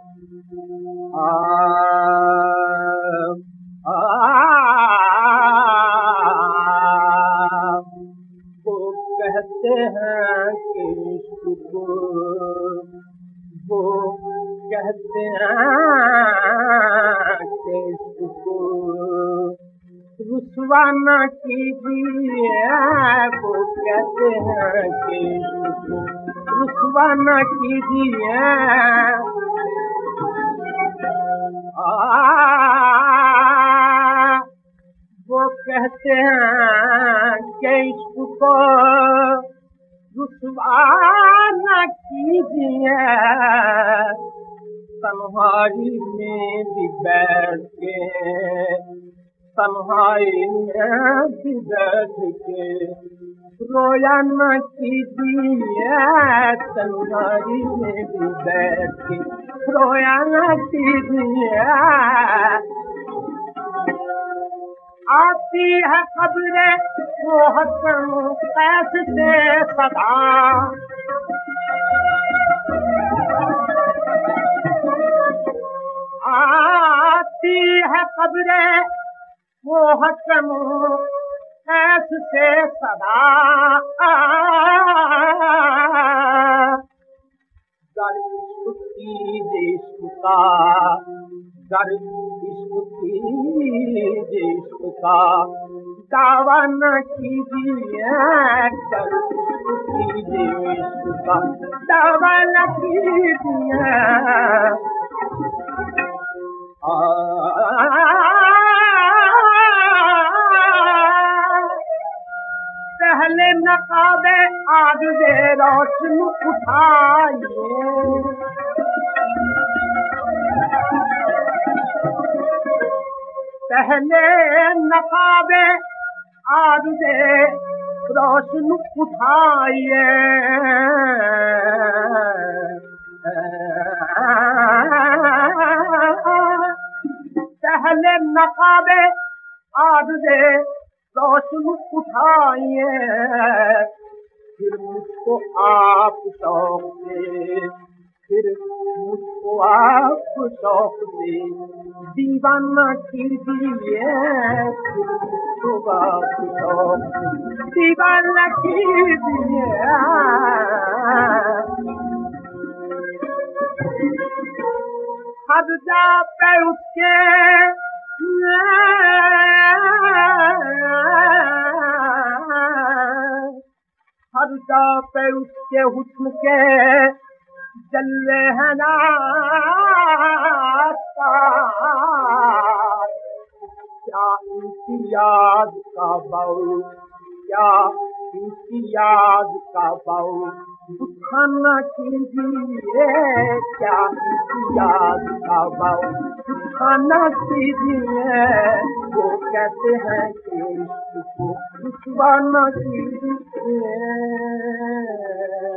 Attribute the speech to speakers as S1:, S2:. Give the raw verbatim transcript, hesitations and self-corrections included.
S1: आ, आ, वो कहते हैं कि सुबह वो कहते हैं कि सुबह रुसवा न कीजिए, वो कहते हैं कि रुसवा न कीजिए। वो कहते हैं कि इसको रुसवा न कीजिए, तन्हाई में भी बैठ के तन्हाई में भी बैठ के रोया न कीजिए, तन्हाई में भी बैठ के रोया न कीजिए। आती है खबरें वो हसन कैसे से सदा, आती है खबरें वो हसन कैसे से सदा। गर्व की देश का गर्व की देश का दावा न कीजिए, गर्व की देश का दावा न कीजिए। पहले नकाबे आग दे रोशन उठाइए, पहले नकाबे आग दे रोशन उठाइए। पहले नकाबे आग दे रोशन उठाइए, फिर मुझको आप शौक से फिर मुझको आप शौक से दीवाना कीजिए, फिर मुझको आप शौक से दीवाना कीजिए। हर जा पे उसके हर जा पे उसके हुस्न के जलवे हैं नाता, क्या इम्तियाज का बाऊ, क्या इम्तियाज का बाऊ दुखाना कीजिए, क्या इम्तियाज का बाऊ दुखाना कीजिए। वो कहते हैं कि इसको रुसवा न कीजिए।